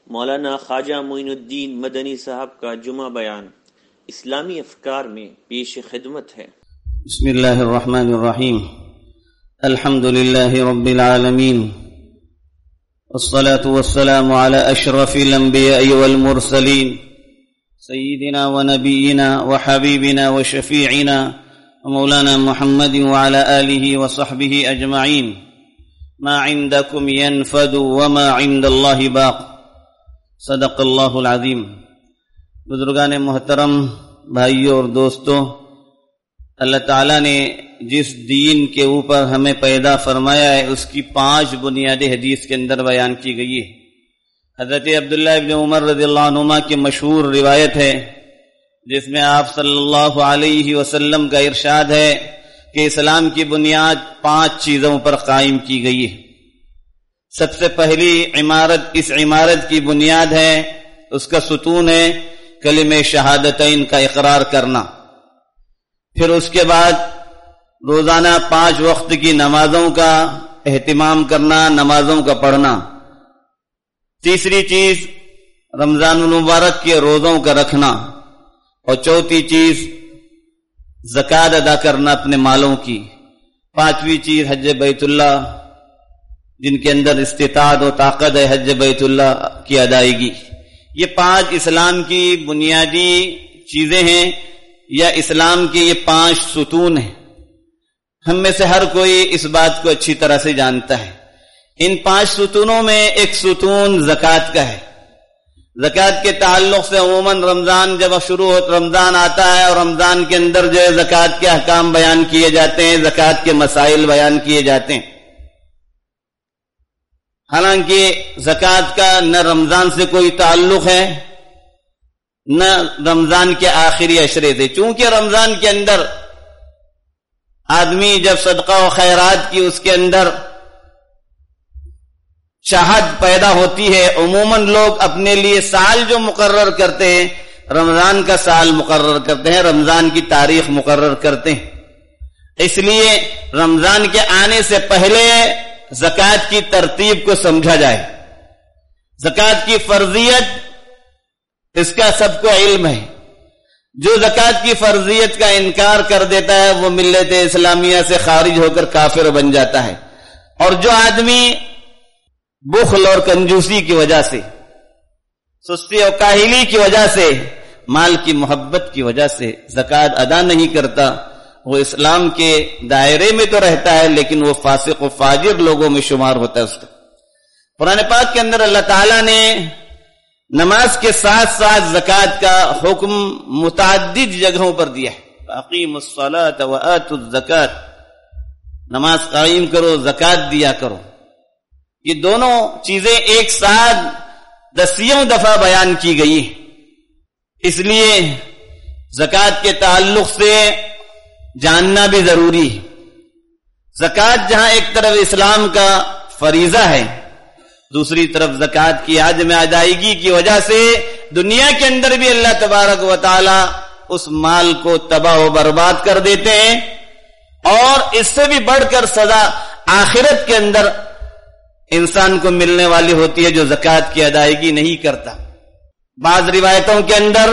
مولانا خواجہ معین الدین مدنی صاحب کا جمعہ بیان اسلامی افکار میں پیش خدمت ہے۔ بسم اللہ الرحمن الرحیم، الحمد للہ رب العالمین، والصلاة والسلام على اشرف الانبیاء والمرسلین، سیدنا ونبینا وحبیبنا وشفیعنا مولانا محمد وعلى آلہ وصحبہ اجمعین۔ ما عندکم ينفد وما عند اللہ باق، صدق اللہ العظیم۔ بزرگان محترم، بھائیوں اور دوستوں، اللہ تعالیٰ نے جس دین کے اوپر ہمیں پیدا فرمایا ہے اس کی 5 بنیادی حدیث کے اندر بیان کی گئی ہے۔ حضرت عبداللہ ابن عمر رضی اللہ عنہما کی مشہور روایت ہے جس میں آپ صلی اللہ علیہ وسلم کا ارشاد ہے کہ اسلام کی بنیاد 5 چیزوں پر قائم کی گئی ہے۔ سب سے پہلی عمارت، اس عمارت کی بنیاد ہے، اس کا ستون ہے کلمہ شہادتین کا اقرار کرنا۔ پھر اس کے بعد روزانہ 5 وقت کی نمازوں کا اہتمام کرنا، نمازوں کا پڑھنا۔ تیسری چیز رمضان المبارک کے روزوں کا رکھنا، اور چوتھی چیز زکوٰۃ ادا کرنا اپنے مالوں کی۔ 5ویں چیز حج بیت اللہ، جن کے اندر استطاعت و طاقت ہے حج بیت اللہ کی ادائیگی۔ یہ 5 اسلام کی بنیادی چیزیں ہیں، یا اسلام کے یہ 5 ستون ہیں۔ ہم میں سے ہر کوئی اس بات کو اچھی طرح سے جانتا ہے۔ ان 5 ستونوں میں ایک ستون زکوٰۃ کا ہے۔ زکوٰۃ کے تعلق سے عموماً رمضان جب رمضان آتا ہے اور رمضان کے اندر جو ہے زکوٰۃ کے احکام بیان کیے جاتے ہیں، زکوٰۃ کے مسائل بیان کیے جاتے ہیں۔ حالانکہ زکوٰۃ کا نہ رمضان سے کوئی تعلق ہے نہ رمضان کے آخری عشرے سے، چونکہ رمضان کے اندر آدمی جب صدقہ و خیرات کی اس کے اندر چاہت پیدا ہوتی ہے، عموماً لوگ اپنے لیے سال جو مقرر کرتے ہیں، رمضان کا سال مقرر کرتے ہیں، رمضان کی تاریخ مقرر کرتے ہیں۔ اس لیے رمضان کے آنے سے پہلے زکوٰۃ کی ترتیب کو سمجھا جائے۔ زکوٰۃ کی فرضیت اس کا سب کو علم ہے۔ جو زکوٰۃ کی فرضیت کا انکار کر دیتا ہے وہ ملت اسلامیہ سے خارج ہو کر کافر بن جاتا ہے۔ اور جو آدمی بخل اور کنجوسی کی وجہ سے، سستی اور کاہلی کی وجہ سے، مال کی محبت کی وجہ سے زکوٰۃ ادا نہیں کرتا، وہ اسلام کے دائرے میں تو رہتا ہے لیکن وہ فاسق و فاجر لوگوں میں شمار ہوتا ہے۔ اس کا قرآن پاک کے اندر اللہ تعالیٰ نے نماز کے ساتھ ساتھ زکوٰۃ کا حکم متعدد جگہوں پر دیا ہے۔ اقیموا الصلاۃ وآتوا الزکاۃ، نماز قائم کرو، زکوٰۃ دیا کرو۔ یہ دونوں چیزیں ایک ساتھ 10 دفعہ بیان کی گئی ہے۔ اس لیے زکوٰۃ کے تعلق سے جاننا بھی ضروری ہے۔ زکوٰۃ جہاں ایک طرف اسلام کا فریضہ ہے، دوسری طرف زکوٰۃ کی عدم ادائیگی کی وجہ سے دنیا کے اندر بھی اللہ تبارک و تعالی اس مال کو تباہ و برباد کر دیتے ہیں، اور اس سے بھی بڑھ کر سزا آخرت کے اندر انسان کو ملنے والی ہوتی ہے جو زکوٰۃ کی ادائیگی نہیں کرتا۔ بعض روایتوں کے اندر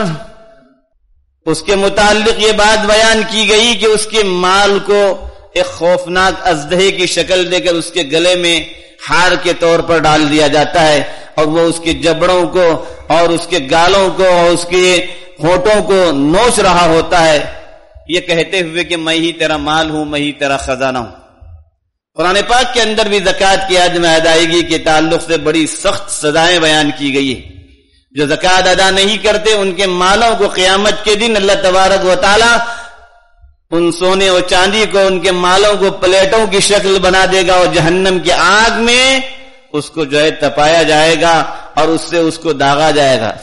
اس کے متعلق یہ بات بیان کی گئی کہ اس کے مال کو ایک خوفناک اژدہے کی شکل دے کر اس کے گلے میں ہار کے طور پر ڈال دیا جاتا ہے، اور وہ اس کے جبڑوں کو اور اس کے گالوں کو اور اس کے ہونٹوں کو نوچ رہا ہوتا ہے، یہ کہتے ہوئے کہ میں ہی تیرا مال ہوں، میں ہی تیرا خزانہ ہوں۔ قرآن پاک کے اندر بھی زکوٰۃ کی عدم ادائیگی کے تعلق سے بڑی سخت سزائیں بیان کی گئی ہے۔ جو زکوٰۃ ادا نہیں کرتے ان کے مالوں کو قیامت کے دن اللہ تبارک و تعالی ان سونے اور چاندی کو، ان کے مالوں کو پلیٹوں کی شکل بنا دے گا، اور جہنم کی آگ میں اس کو جو ہے تپایا جائے گا اور اس سے اس کو داغا جائے گا۔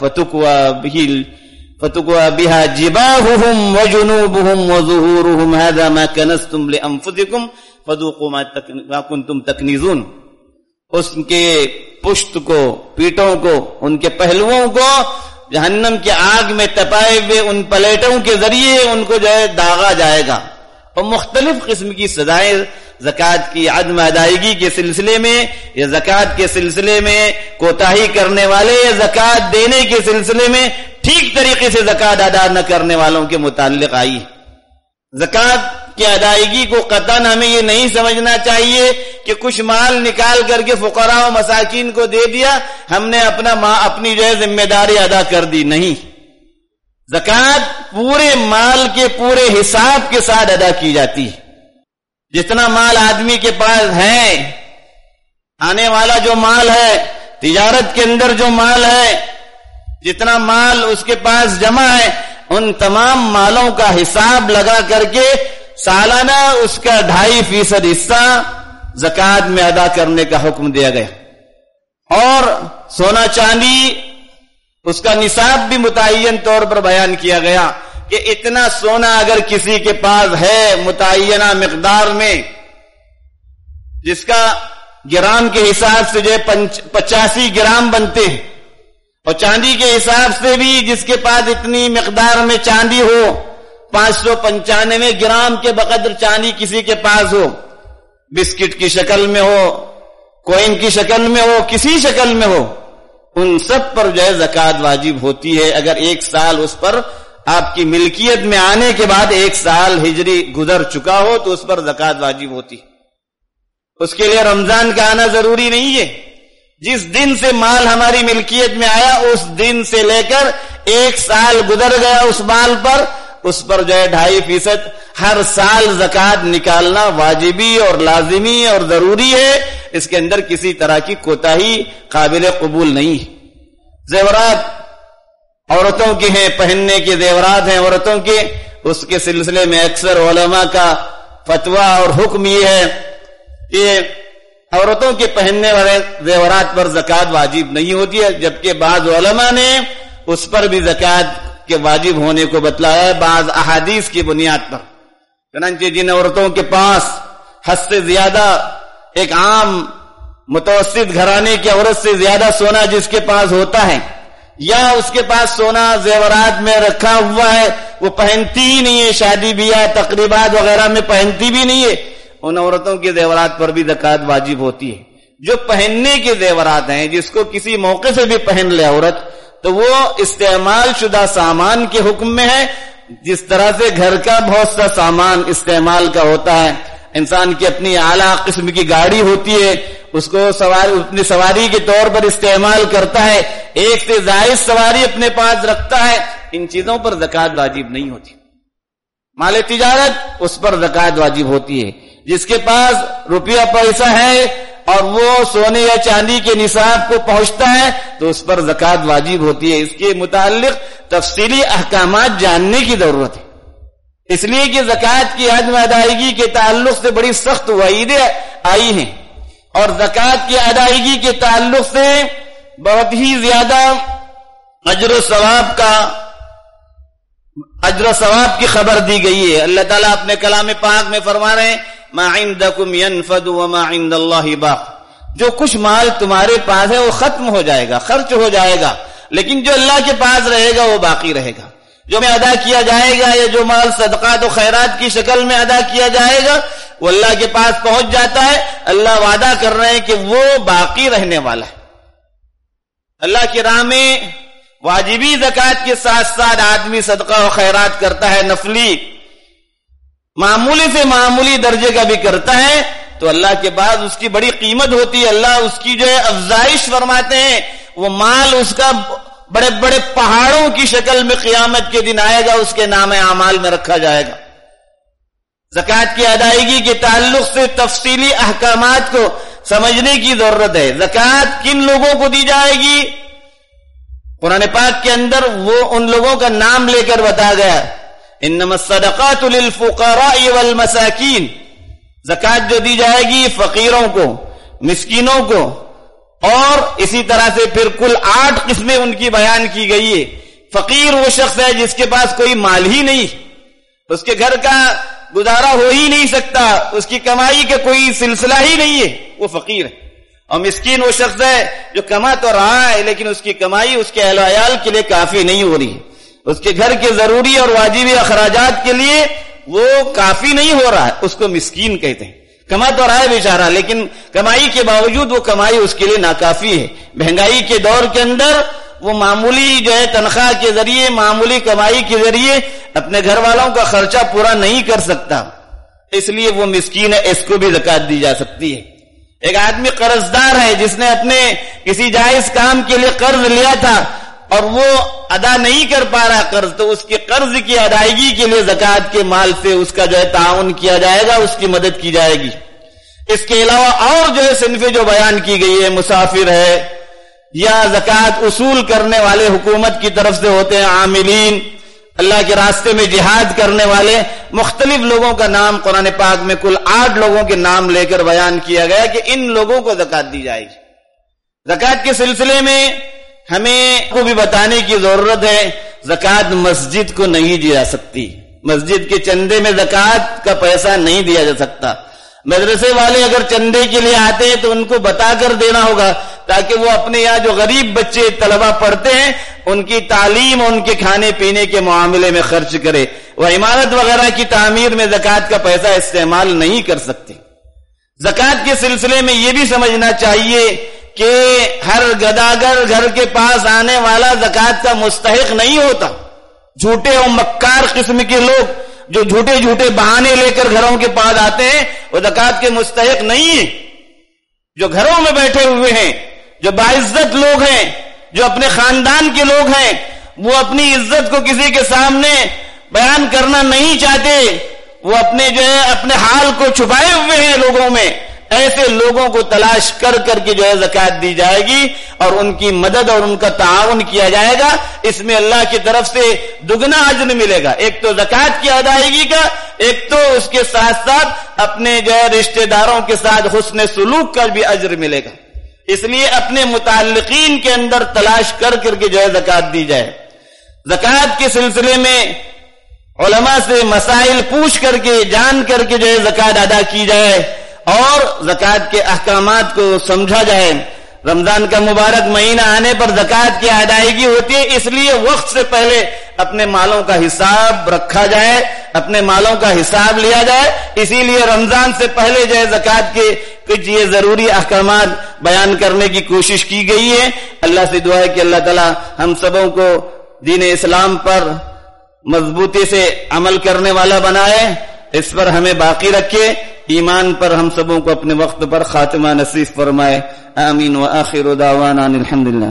فتقوا بها جباههم وجنوبهم وظهورهم هذا ما كنزتم لانفسكم فذوقوا ما كنتم تكنزون۔ اس کے پشت کو، پیٹوں کو، ان کے پہلوؤں کو جہنم کی آگ میں تپائے ہوئے ان پلیٹوں کے ذریعے ان کو جو ہے داغا جائے گا، اور مختلف قسم کی سزائیں زکات کی عدم ادائیگی کے سلسلے میں یا زکات کے سلسلے میں کوتاہی کرنے والے یا زکات دینے کے سلسلے میں ٹھیک طریقے سے زکات ادا نہ کرنے والوں کے متعلق آئی۔ زکات کی ادائیگی کو قطعاً ہمیں یہ نہیں سمجھنا چاہیے کہ کچھ مال نکال کر کے فقراء و مساکین کو دے دیا، ہم نے اپنی جو ہے ذمہ داری ادا کر دی، نہیں۔ زکات پورے مال کے پورے حساب کے ساتھ ادا کی جاتی ہے۔ جتنا مال آدمی کے پاس ہے، آنے والا جو مال ہے، تجارت کے اندر جو مال ہے، جتنا مال اس کے پاس جمع ہے، ان تمام مالوں کا حساب لگا کر کے سالانہ اس کا 2.5% حصہ زکات میں ادا کرنے کا حکم دیا گیا۔ اور سونا چاندی اس کا نصاب بھی متعین طور پر بیان کیا گیا کہ اتنا سونا اگر کسی کے پاس ہے متعینہ مقدار میں، جس کا گرام کے حساب سے جو 85 گرام بنتے ہیں، اور چاندی کے حساب سے بھی جس کے پاس اتنی مقدار میں چاندی ہو، 595 گرام کے بقدر چاندی کسی کے پاس ہو، بسکٹ کی شکل میں ہو، کوئن کی شکل میں ہو، کسی شکل میں ہو، ان سب پر جو ہے زکات واجب ہوتی ہے۔ اگر 1 سال اس پر آپ کی ملکیت میں آنے کے بعد 1 سال ہجری گزر چکا ہو تو اس پر زکات واجب ہوتی۔ اس کے لیے رمضان کا آنا ضروری نہیں ہے، جس دن سے مال ہماری ملکیت میں آیا اس دن سے لے کر 1 سال گزر گیا اس مال پر، اس پر جو ہے 2.5% ہر سال زکات نکالنا واجبی اور لازمی اور ضروری ہے۔ اس کے اندر کسی طرح کی کوتاہی قابل قبول نہیں۔ زیورات عورتوں کے ہیں، پہننے کے زیورات ہیں عورتوں کے، اس کے سلسلے میں اکثر علماء کا فتویٰ اور حکم یہ ہے کہ عورتوں کے پہننے والے زیورات پر زکات واجب نہیں ہوتی ہے، جبکہ بعض علماء نے اس پر بھی زکات کے واجب ہونے کو بتلایا ہے بعض احادیث کی بنیاد پر۔ چنانچہ جن عورتوں کے پاس حد سے زیادہ، ایک عام متوسط گھرانے کی عورت سے زیادہ سونا جس کے پاس ہوتا ہے، یا اس کے پاس سونا زیورات میں رکھا ہوا ہے، وہ پہنتی ہی نہیں ہے، شادی بیاہ تقریبات وغیرہ میں پہنتی بھی نہیں ہے، ان عورتوں کے زیورات پر بھی زکات واجب ہوتی ہے۔ جو پہننے کے زیورات ہیں، جس کو کسی موقع سے بھی پہن لے عورت، تو وہ استعمال شدہ سامان کے حکم میں ہے، جس طرح سے گھر کا بہت سا سامان استعمال کا ہوتا ہے۔ انسان کی اپنی اعلیٰ قسم کی گاڑی ہوتی ہے، اس کو اپنی سواری کے طور پر استعمال کرتا ہے، ایک سے زائد سواری اپنے پاس رکھتا ہے، ان چیزوں پر زکات واجب نہیں ہوتی۔ مال تجارت، اس پر زکات واجب ہوتی ہے۔ جس کے پاس روپیہ پیسہ ہے اور وہ سونے یا چاندی کے نصاب کو پہنچتا ہے تو اس پر زکات واجب ہوتی ہے۔ اس کے متعلق تفصیلی احکامات جاننے کی ضرورت ہے، اس لیے کہ زکات کی عدم ادائیگی کے تعلق سے بڑی سخت وعیدیں آئی ہیں، اور زکات کی ادائیگی کے تعلق سے بہت ہی زیادہ اجر و ثواب کی خبر دی گئی ہے۔ اللہ تعالیٰ اپنے کلام پاک میں فرما رہے ہیں ما عندکم ينفد وما عند اللہ باق، جو کچھ مال تمہارے پاس ہے وہ ختم ہو جائے گا، خرچ ہو جائے گا، لیکن جو اللہ کے پاس رہے گا وہ باقی رہے گا۔ جو میں ادا کیا جائے گا یا جو مال صدقات و خیرات کی شکل میں ادا کیا جائے گا وہ اللہ کے پاس پہنچ جاتا ہے۔ اللہ وعدہ کر رہے ہیں کہ وہ باقی رہنے والا ہے۔ اللہ کی راہ میں واجبی زکات کے ساتھ ساتھ آدمی صدقہ و خیرات کرتا ہے، نفلی معمولی سے معمولی درجے کا بھی کرتا ہے تو اللہ کے بعد اس کی بڑی قیمت ہوتی ہے، اللہ اس کی جو ہے افزائش فرماتے ہیں، وہ مال اس کا بڑے بڑے پہاڑوں کی شکل میں قیامت کے دن آئے گا، اس کے نام اعمال میں رکھا جائے گا۔ زکات کی ادائیگی کے تعلق سے تفصیلی احکامات کو سمجھنے کی ضرورت ہے۔ زکات کن لوگوں کو دی جائے گی؟ قرآن پاک کے اندر وہ ان لوگوں کا نام لے کر بتایا گیا، انما الصدقات للفقراء والمساکین، زکات جو دی جائے گی فقیروں کو، مسکینوں کو، اور اسی طرح سے پھر کل 8 قسمیں ان کی بیان کی گئی ہے۔ فقیر وہ شخص ہے جس کے پاس کوئی مال ہی نہیں، اس کے گھر کا گزارا ہو ہی نہیں سکتا، اس کی کمائی کا کوئی سلسلہ ہی نہیں ہے، وہ فقیر ہے۔ اور مسکین وہ شخص ہے جو کما تو رہا ہے لیکن اس کی کمائی اس کے اہل و عیال کے لیے کافی نہیں ہو رہی ہے، اس کے گھر کے ضروری اور واجبی اخراجات کے لیے وہ کافی نہیں ہو رہا ہے، اس کو مسکین کہتے ہیں۔ کما تو رہا ہے بیچارہ، لیکن کمائی کے باوجود وہ کمائی اس کے لیے ناکافی ہے۔ مہنگائی کے دور کے اندر وہ معمولی جو ہے تنخواہ کے ذریعے، معمولی کمائی کے ذریعے اپنے گھر والوں کا خرچہ پورا نہیں کر سکتا، اس لیے وہ مسکین ہے، اس کو بھی زکوٰۃ دی جا سکتی ہے۔ ایک آدمی قرضدار ہے جس نے اپنے کسی جائز کام کے لیے قرض لیا تھا اور وہ ادا نہیں کر پا رہا قرض، تو اس کے قرض کی ادائیگی کے لیے زکوٰۃ کے مال سے اس کا جو ہے تعاون کیا جائے گا، اس کی مدد کی جائے گی۔ اس کے علاوہ اور جو ہے صنفیں جو بیان کی گئی ہے، مسافر ہے یا زکوٰۃ اصول کرنے والے حکومت کی طرف سے ہوتے ہیں، عاملین، اللہ کے راستے میں جہاد کرنے والے، مختلف لوگوں کا نام قرآن پاک میں کل 8 لوگوں کے نام لے کر بیان کیا گیا کہ ان لوگوں کو زکوٰۃ دی جائے گی۔ زکوٰۃ کے سلسلے میں ہمیں کو بھی بتانے کی ضرورت ہے، زکوٰۃ مسجد کو نہیں دی جا سکتی، مسجد کے چندے میں زکوٰۃ کا پیسہ نہیں دیا جا سکتا۔ مدرسے والے اگر چندے کے لیے آتے ہیں تو ان کو بتا کر دینا ہوگا تاکہ وہ اپنے یہاں جو غریب بچے طلبہ پڑھتے ہیں ان کی تعلیم، ان کے کھانے پینے کے معاملے میں خرچ کرے، وہ عمارت وغیرہ کی تعمیر میں زکوٰۃ کا پیسہ استعمال نہیں کر سکتے۔ زکوٰۃ کے سلسلے میں یہ بھی سمجھنا چاہیے کہ ہر گداگر گھر کے پاس آنے والا زکوٰۃ کا مستحق نہیں ہوتا۔ جھوٹے اور مکار قسم کے لوگ جو جھوٹے جھوٹے بہانے لے کر گھروں کے پاس آتے ہیں وہ زکوٰۃ کے مستحق نہیں ہیں۔ جو گھروں میں بیٹھے ہوئے ہیں، جو باعزت لوگ ہیں، جو اپنے خاندان کے لوگ ہیں، وہ اپنی عزت کو کسی کے سامنے بیان کرنا نہیں چاہتے، وہ اپنے جو ہے اپنے حال کو چھپائے ہوئے ہیں لوگوں میں، ایسے لوگوں کو تلاش کر کر کے جو ہے زکوٰۃ دی جائے گی اور ان کی مدد اور ان کا تعاون کیا جائے گا۔ اس میں اللہ کی طرف سے دگنا اجر ملے گا، ایک تو زکوٰۃ کی ادائیگی کا، ایک تو اس کے ساتھ ساتھ اپنے جو ہے رشتہ داروں کے ساتھ حسن سلوک کا بھی اجر ملے گا۔ اس لیے اپنے متعلقین کے اندر تلاش کر کر کے جو ہے زکوٰۃ دی جائے۔ زکوٰۃ کے سلسلے میں علماء سے مسائل پوچھ کر کے جان کر کے جو ہے زکوٰۃ ادا کی جائے اور زکوٰۃ کے احکامات کو سمجھا جائے۔ رمضان کا مبارک مہینہ آنے پر زکوٰۃ کی ادائیگی ہوتی ہے، اس لیے وقت سے پہلے اپنے مالوں کا حساب رکھا جائے، اپنے مالوں کا حساب لیا جائے۔ اسی لیے رمضان سے پہلے جو ہے زکوٰۃ کے کچھ یہ ضروری احکامات بیان کرنے کی کوشش کی گئی ہے۔ اللہ سے دعا ہے کہ اللہ تعالی ہم سبوں کو دین اسلام پر مضبوطی سے عمل کرنے والا بنائے، اس پر ہمیں باقی رکھے، ایمان پر ہم سبوں کو اپنے وقت پر خاتمہ نصیب فرمائے۔ آمین وآخر دعوانا الحمدللہ۔